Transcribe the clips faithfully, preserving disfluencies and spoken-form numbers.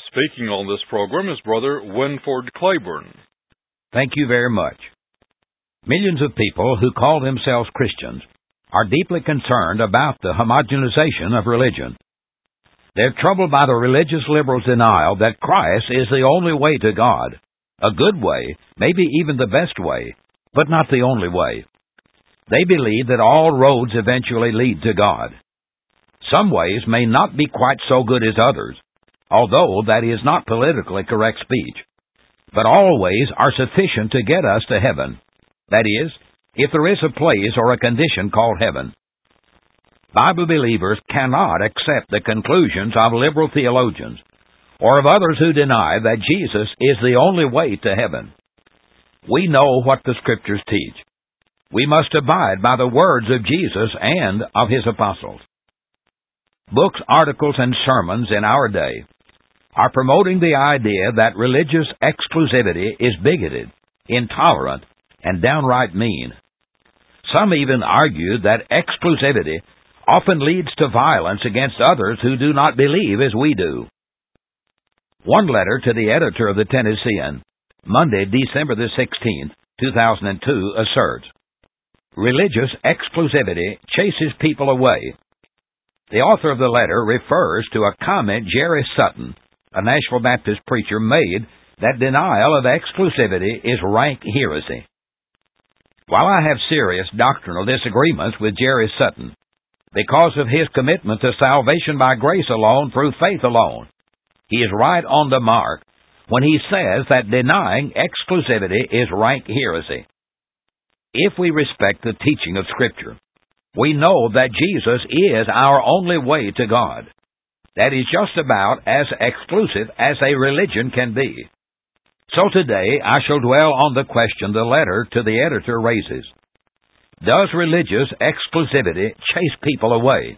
Speaking on this program is Brother Winford Claiborne. Thank you very much. Millions of people who call themselves Christians are deeply concerned about the homogenization of religion. They're troubled by the religious liberals' denial that Christ is the only way to God, a good way, maybe even the best way, but not the only way. They believe that all roads eventually lead to God. Some ways may not be quite so good as others, although that is not politically correct speech. But all ways are sufficient to get us to heaven. That is, if there is a place or a condition called heaven. Bible believers cannot accept the conclusions of liberal theologians or of others who deny that Jesus is the only way to heaven. We know what the Scriptures teach. We must abide by the words of Jesus and of His apostles. Books, articles, and sermons in our day are promoting the idea that religious exclusivity is bigoted, intolerant, and downright mean. Some even argue that exclusivity often leads to violence against others who do not believe as we do. One letter to the editor of the Tennessean, Monday, December the sixteenth, two thousand two, asserts, "Religious exclusivity chases people away." The author of the letter refers to a comment Jerry Sutton, a Nashville Baptist preacher, made that denial of exclusivity is rank heresy. While I have serious doctrinal disagreements with Jerry Sutton, because of his commitment to salvation by grace alone through faith alone, he is right on the mark when he says that denying exclusivity is rank heresy. If we respect the teaching of Scripture, we know that Jesus is our only way to God. That is just about as exclusive as a religion can be. So today I shall dwell on the question the letter to the editor raises. Does religious exclusivity chase people away?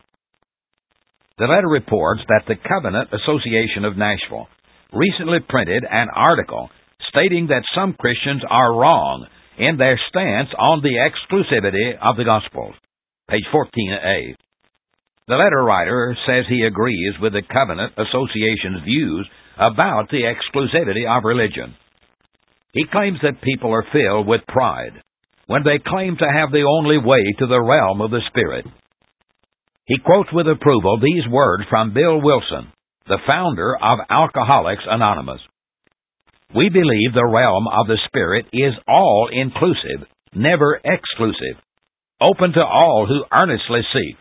The letter reports that the Covenant Association of Nashville recently printed an article stating that some Christians are wrong in their stance on the exclusivity of the Gospels. Page fourteen A. The letter writer says he agrees with the Covenant Association's views about the exclusivity of religion. He claims that people are filled with pride when they claim to have the only way to the realm of the Spirit. He quotes with approval these words from Bill Wilson, the founder of Alcoholics Anonymous. "We believe the realm of the Spirit is all-inclusive, never exclusive, open to all who earnestly seek."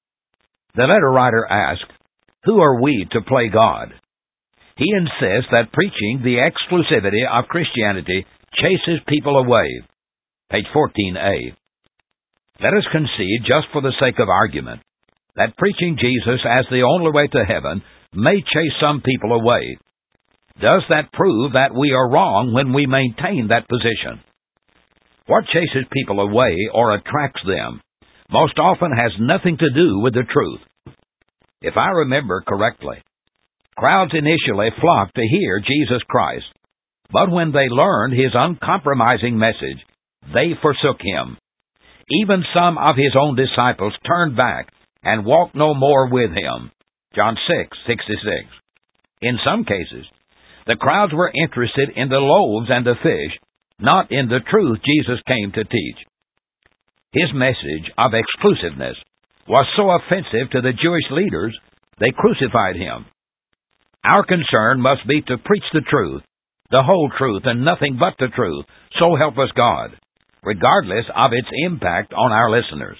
The letter writer asks, who are we to play God? He insists that preaching the exclusivity of Christianity chases people away. Page fourteen A. Let us concede, just for the sake of argument, that preaching Jesus as the only way to heaven may chase some people away. Does that prove that we are wrong when we maintain that position? What chases people away or attracts them most often has nothing to do with the truth. If I remember correctly, crowds initially flocked to hear Jesus Christ, but when they learned His uncompromising message, they forsook Him. Even some of His own disciples turned back and walked no more with Him. John six sixty-six. In some cases, the crowds were interested in the loaves and the fish, not in the truth Jesus came to teach. His message of exclusiveness was so offensive to the Jewish leaders, they crucified Him. Our concern must be to preach the truth, the whole truth, and nothing but the truth, so help us God, regardless of its impact on our listeners.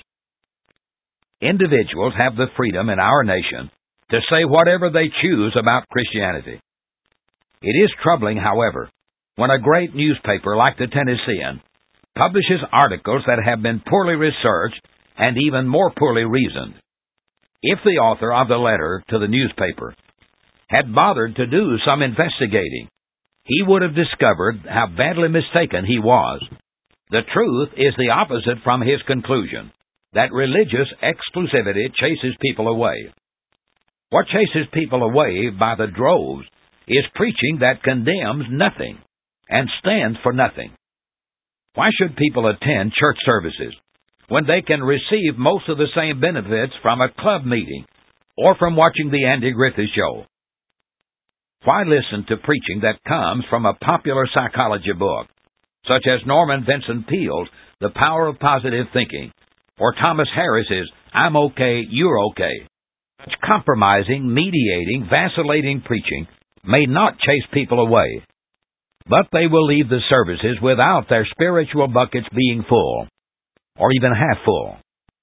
Individuals have the freedom in our nation to say whatever they choose about Christianity. It is troubling, however, when a great newspaper like the Tennessean publishes articles that have been poorly researched and even more poorly reasoned. If the author of the letter to the newspaper had bothered to do some investigating, he would have discovered how badly mistaken he was. The truth is the opposite from his conclusion, that religious exclusivity chases people away. What chases people away by the droves is preaching that condemns nothing and stands for nothing. Why should people attend church services when they can receive most of the same benefits from a club meeting or from watching the Andy Griffith Show? Why listen to preaching that comes from a popular psychology book, such as Norman Vincent Peale's The Power of Positive Thinking, or Thomas Harris's I'm Okay, You're Okay? Such compromising, mediating, vacillating preaching may not chase people away, but they will leave the services without their spiritual buckets being full, or even half full.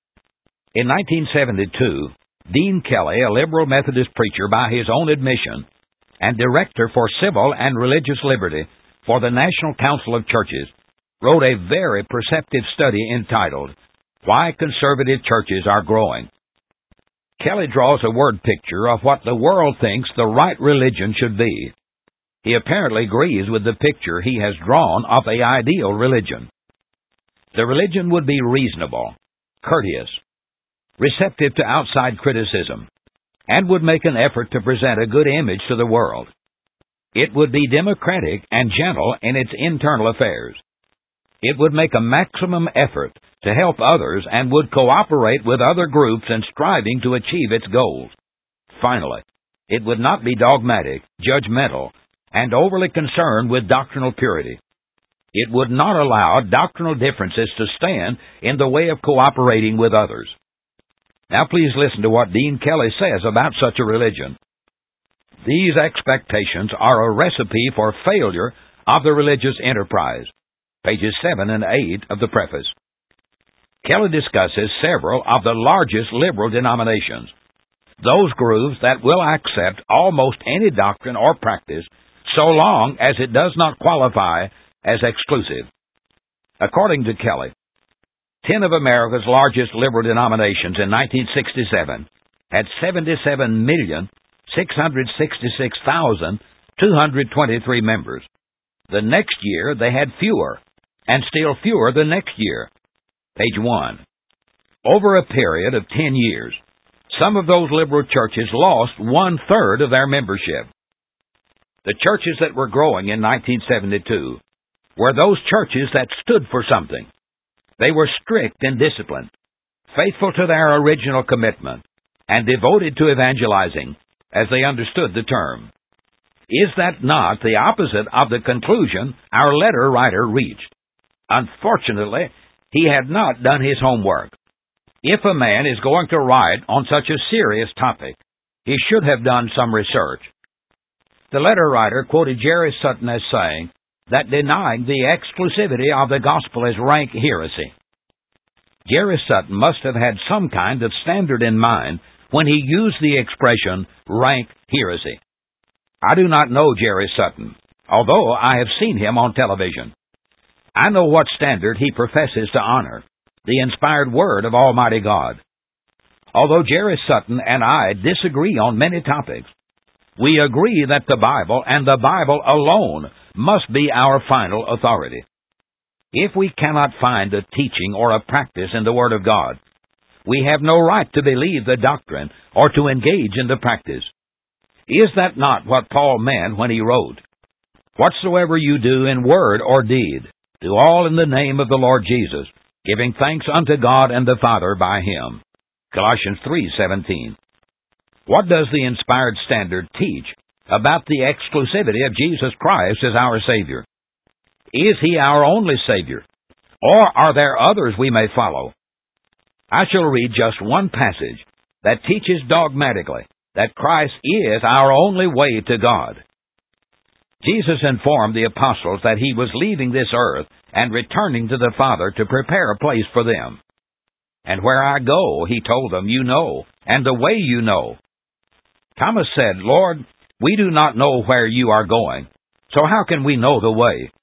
In nineteen seventy-two, Dean Kelly, a liberal Methodist preacher by his own admission, and director for civil and religious liberty for the National Council of Churches, wrote a very perceptive study entitled, Why Conservative Churches Are Growing. Kelly draws a word picture of what the world thinks the right religion should be. He apparently agrees with the picture he has drawn of the ideal religion. The religion would be reasonable, courteous, receptive to outside criticism, and would make an effort to present a good image to the world. It would be democratic and gentle in its internal affairs. It would make a maximum effort to help others and would cooperate with other groups in striving to achieve its goals. Finally, it would not be dogmatic, judgmental, and overly concerned with doctrinal purity. It would not allow doctrinal differences to stand in the way of cooperating with others. Now please listen to what Dean Kelly says about such a religion. These expectations are a recipe for failure of the religious enterprise. Pages seven and eight of the preface. Kelly discusses several of the largest liberal denominations, those groups that will accept almost any doctrine or practice so long as it does not qualify as exclusive. According to Kelly, ten of America's largest liberal denominations in nineteen sixty-seven had seventy-seven million, six hundred sixty-six thousand, two hundred twenty-three members. The next year they had fewer, and still fewer the next year. Page one. Over a period of ten years, some of those liberal churches lost one-third of their membership. The churches that were growing in nineteen seventy-two were those churches that stood for something. They were strict in discipline, faithful to their original commitment, and devoted to evangelizing, as they understood the term. Is that not the opposite of the conclusion our letter writer reached? Unfortunately, he had not done his homework. If a man is going to write on such a serious topic, he should have done some research. The letter writer quoted Jerry Sutton as saying that denying the exclusivity of the gospel is rank heresy. Jerry Sutton must have had some kind of standard in mind when he used the expression rank heresy. I do not know Jerry Sutton, although I have seen him on television. I know what standard he professes to honor, the inspired word of Almighty God. Although Jerry Sutton and I disagree on many topics, we agree that the Bible and the Bible alone must be our final authority. If we cannot find a teaching or a practice in the Word of God, we have no right to believe the doctrine or to engage in the practice. Is that not what Paul meant when he wrote, Whatsoever you do in word or deed, do all in the name of the Lord Jesus, giving thanks unto God and the Father by Him. Colossians three seventeen. What does the inspired standard teach about the exclusivity of Jesus Christ as our Savior? Is He our only Savior, or are there others we may follow? I shall read just one passage that teaches dogmatically that Christ is our only way to God. Jesus informed the apostles that He was leaving this earth and returning to the Father to prepare a place for them. And where I go, He told them, you know, and the way you know. Thomas said, Lord, we do not know where you are going, so how can we know the way?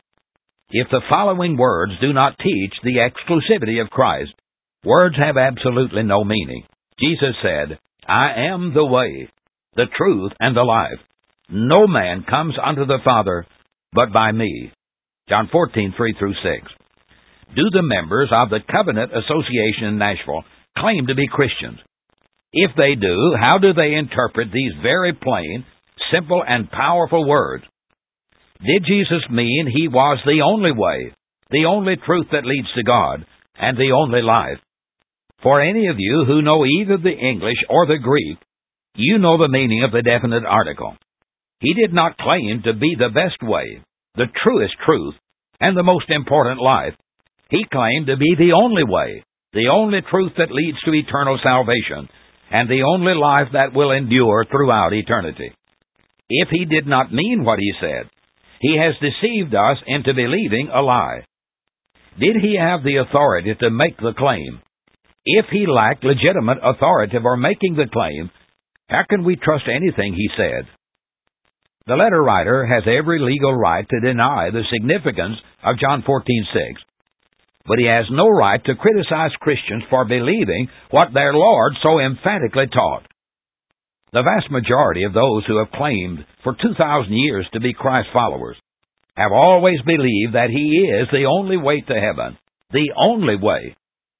If the following words do not teach the exclusivity of Christ, words have absolutely no meaning. Jesus said, I am the way, the truth, and the life. No man comes unto the Father but by me. John fourteen, three through six. Do the members of the Covenant Association in Nashville claim to be Christians? If they do, how do they interpret these very plain, simple, and powerful words? Did Jesus mean He was the only way, the only truth that leads to God, and the only life? For any of you who know either the English or the Greek, you know the meaning of the definite article. He did not claim to be the best way, the truest truth, and the most important life. He claimed to be the only way, the only truth that leads to eternal salvation, and the only life that will endure throughout eternity. If he did not mean what he said, he has deceived us into believing a lie. Did he have the authority to make the claim? If he lacked legitimate authority for making the claim, how can we trust anything he said? The letter writer has every legal right to deny the significance of John fourteen six, but he has no right to criticize Christians for believing what their Lord so emphatically taught. The vast majority of those who have claimed for two thousand years to be Christ followers have always believed that He is the only way to heaven, the only way.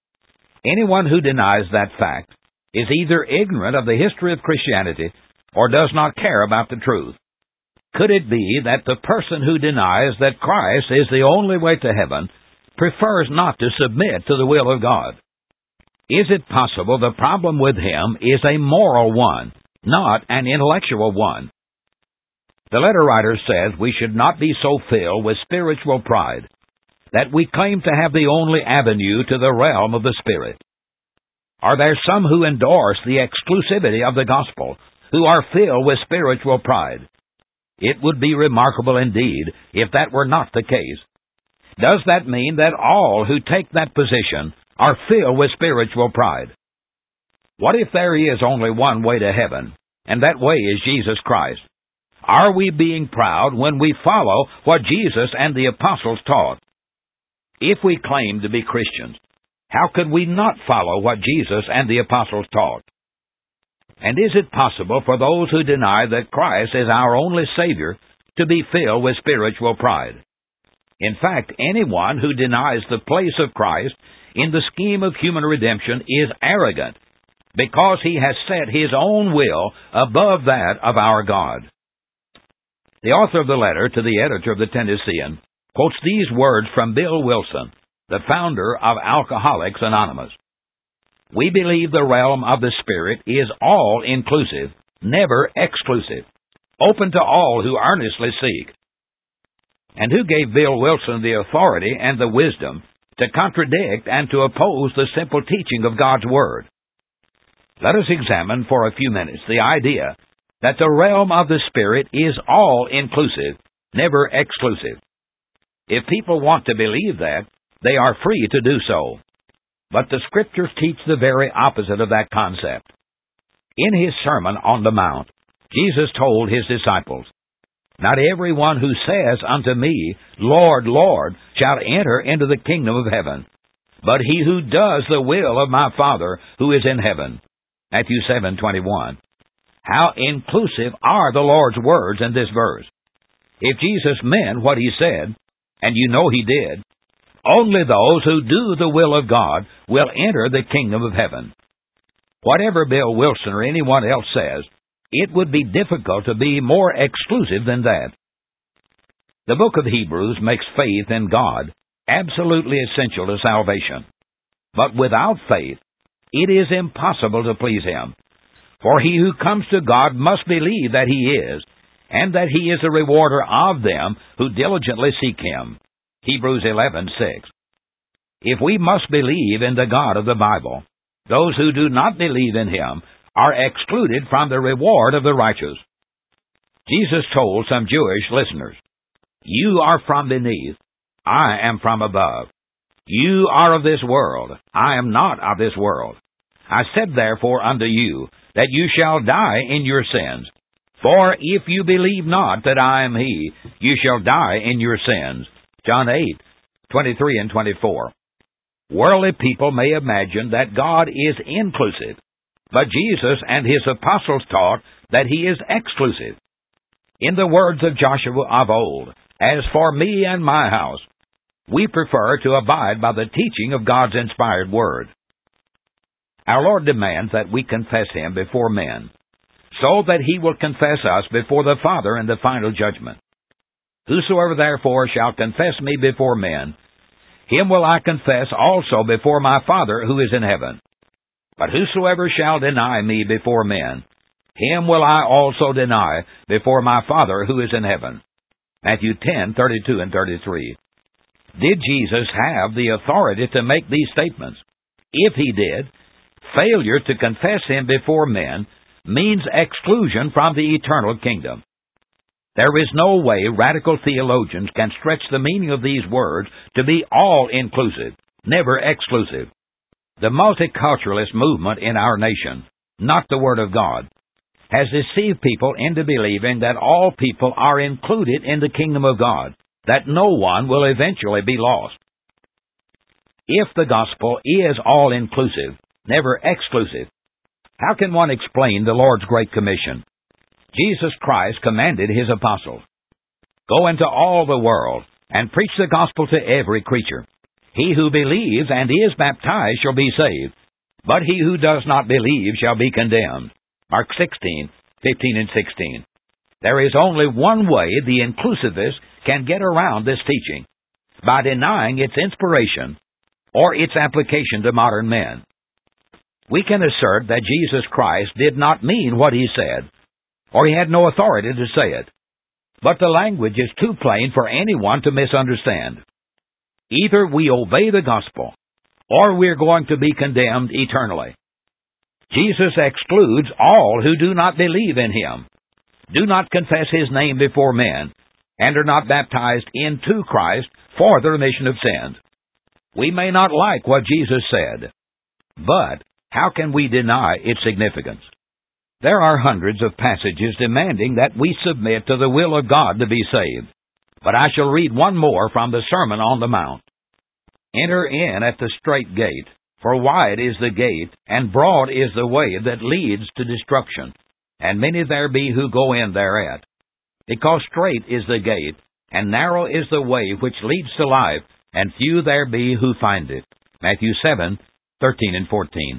Anyone who denies that fact is either ignorant of the history of Christianity or does not care about the truth. Could it be that the person who denies that Christ is the only way to heaven prefers not to submit to the will of God? Is it possible the problem with him is a moral one, not an intellectual one? The letter writer says we should not be so filled with spiritual pride that we claim to have the only avenue to the realm of the Spirit. Are there some who endorse the exclusivity of the gospel who are filled with spiritual pride? It would be remarkable indeed if that were not the case. Does that mean that all who take that position are filled with spiritual pride? What if there is only one way to heaven, and that way is Jesus Christ? Are we being proud when we follow what Jesus and the apostles taught? If we claim to be Christians, how could we not follow what Jesus and the apostles taught? And is it possible for those who deny that Christ is our only Savior to be filled with spiritual pride? In fact, anyone who denies the place of Christ in the scheme of human redemption is arrogant, because he has set his own will above that of our God. The author of the letter to the editor of the Tennessean quotes these words from Bill Wilson, the founder of Alcoholics Anonymous. We believe the realm of the Spirit is all-inclusive, never exclusive, open to all who earnestly seek. And who gave Bill Wilson the authority and the wisdom to contradict and to oppose the simple teaching of God's Word? Let us examine for a few minutes the idea that the realm of the Spirit is all-inclusive, never exclusive. If people want to believe that, they are free to do so. But the Scriptures teach the very opposite of that concept. In His Sermon on the Mount, Jesus told His disciples, Not every one who says unto me, Lord, Lord, shall enter into the kingdom of heaven, but he who does the will of my Father who is in heaven. Matthew seven twenty-one. How inclusive are the Lord's words in this verse. If Jesus meant what He said, and you know He did, only those who do the will of God will enter the kingdom of heaven. Whatever Bill Wilson or anyone else says, it would be difficult to be more exclusive than that. The book of Hebrews makes faith in God absolutely essential to salvation. But without faith, it is impossible to please Him. For he who comes to God must believe that He is, and that He is the rewarder of them who diligently seek Him. Hebrews eleven six. If we must believe in the God of the Bible, those who do not believe in Him are excluded from the reward of the righteous. Jesus told some Jewish listeners, You are from beneath, I am from above. You are of this world, I am not of this world. I said therefore unto you, that you shall die in your sins. For if you believe not that I am He, you shall die in your sins. John eight twenty-three and twenty-four. Worldly people may imagine that God is inclusive, but Jesus and His apostles taught that He is exclusive. In the words of Joshua of old, As for me and my house, we prefer to abide by the teaching of God's inspired Word. Our Lord demands that we confess Him before men, so that He will confess us before the Father in the final judgment. Whosoever therefore shall confess me before men, him will I confess also before my Father who is in heaven. But whosoever shall deny me before men, him will I also deny before my Father who is in heaven. Matthew ten, thirty-two and thirty-three. Did Jesus have the authority to make these statements? If he did, failure to confess him before men means exclusion from the eternal kingdom. There is no way radical theologians can stretch the meaning of these words to be all-inclusive, never exclusive. The multiculturalist movement in our nation, not the Word of God, has deceived people into believing that all people are included in the kingdom of God, that no one will eventually be lost. If the gospel is all-inclusive, never exclusive, how can one explain the Lord's Great Commission? Jesus Christ commanded his apostles, "Go into all the world and preach the gospel to every creature. He who believes and is baptized shall be saved, but he who does not believe shall be condemned." Mark sixteen, fifteen and sixteen. There is only one way the inclusivists can get around this teaching, by denying its inspiration or its application to modern men. We can assert that Jesus Christ did not mean what he said, or he had no authority to say it. But the language is too plain for anyone to misunderstand. Either we obey the gospel, or we're going to be condemned eternally. Jesus excludes all who do not believe in him, do not confess his name before men, and are not baptized into Christ for the remission of sins. We may not like what Jesus said, but how can we deny its significance? There are hundreds of passages demanding that we submit to the will of God to be saved, but I shall read one more from the Sermon on the Mount. "Enter in at the strait gate, for wide is the gate, and broad is the way that leads to destruction, and many there be who go in thereat. Because strait is the gate, and narrow is the way which leads to life, and few there be who find it." Matthew seven, thirteen and fourteen.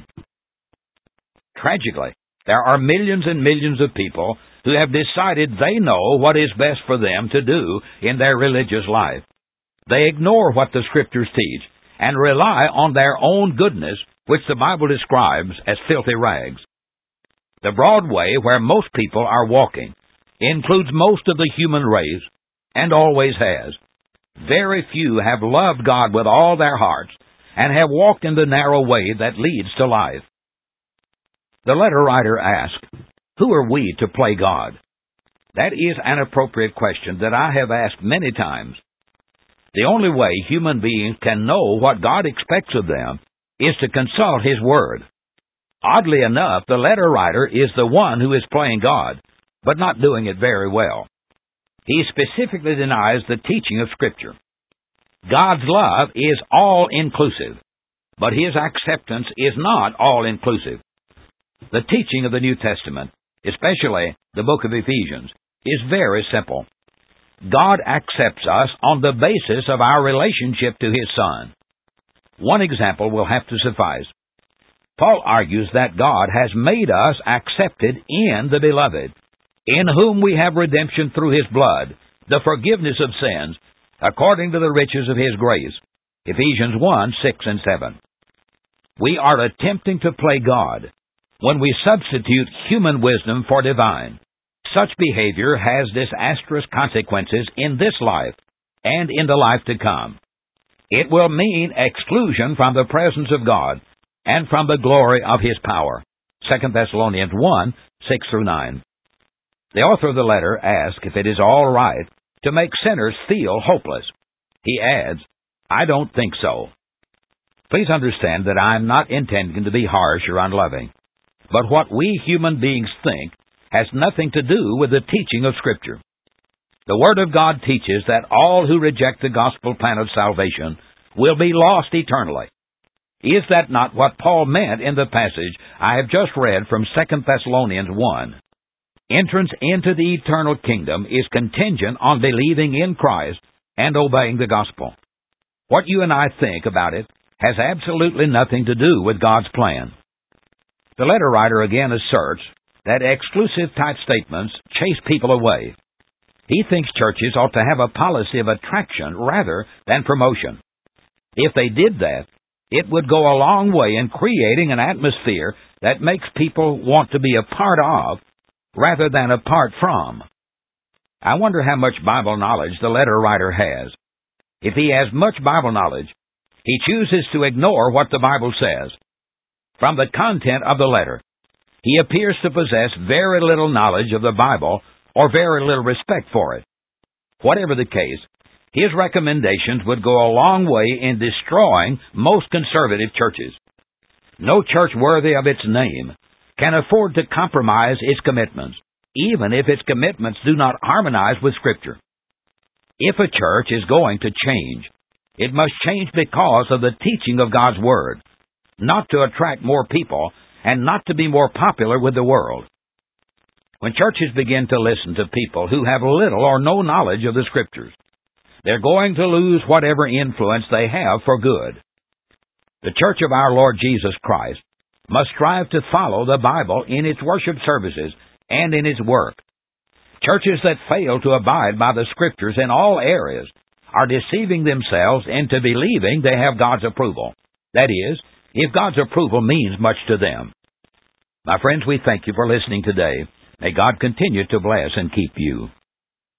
Tragically, there are millions and millions of people who have decided they know what is best for them to do in their religious life. They ignore what the Scriptures teach and rely on their own goodness, which the Bible describes as filthy rags. The broad way where most people are walking includes most of the human race, and always has. Very few have loved God with all their hearts and have walked in the narrow way that leads to life. The letter writer asked, "Who are we to play God?" That is an appropriate question that I have asked many times. The only way human beings can know what God expects of them is to consult His Word. Oddly enough, the letter writer is the one who is playing God, but not doing it very well. He specifically denies the teaching of Scripture. God's love is all-inclusive, but His acceptance is not all-inclusive. The teaching of the New Testament, especially the book of Ephesians, is very simple. God accepts us on the basis of our relationship to His Son. One example will have to suffice. Paul argues that God has made us accepted in the Beloved, in whom we have redemption through His blood, the forgiveness of sins, according to the riches of His grace. Ephesians one, six and seven. We are attempting to play God when we substitute human wisdom for divine. Such behavior has disastrous consequences in this life and in the life to come. It will mean exclusion from the presence of God and from the glory of His power. Second Thessalonians one, six through nine. The author of the letter asks if it is all right to make sinners feel hopeless. He adds, "I don't think so." Please understand that I am not intending to be harsh or unloving, but what we human beings think has nothing to do with the teaching of Scripture. The Word of God teaches that all who reject the gospel plan of salvation will be lost eternally. Is that not what Paul meant in the passage I have just read from Second Thessalonians one? Entrance into the eternal kingdom is contingent on believing in Christ and obeying the gospel. What you and I think about it has absolutely nothing to do with God's plan. The letter writer again asserts that exclusive-type statements chase people away. He thinks churches ought to have a policy of attraction rather than promotion. If they did that, it would go a long way in creating an atmosphere that makes people want to be a part of rather than apart from. I wonder how much Bible knowledge the letter writer has. If he has much Bible knowledge, he chooses to ignore what the Bible says. From the content of the letter, he appears to possess very little knowledge of the Bible or very little respect for it. Whatever the case, his recommendations would go a long way in destroying most conservative churches. No church worthy of its name can afford to compromise its commitments, even if its commitments do not harmonize with Scripture. If a church is going to change, it must change because of the teaching of God's Word, not to attract more people and not to be more popular with the world. When churches begin to listen to people who have little or no knowledge of the Scriptures, they're going to lose whatever influence they have for good. The Church of our Lord Jesus Christ must strive to follow the Bible in its worship services and in its work. Churches that fail to abide by the Scriptures in all areas are deceiving themselves into believing they have God's approval. That is, if God's approval means much to them. My friends, we thank you for listening today. May God continue to bless and keep you.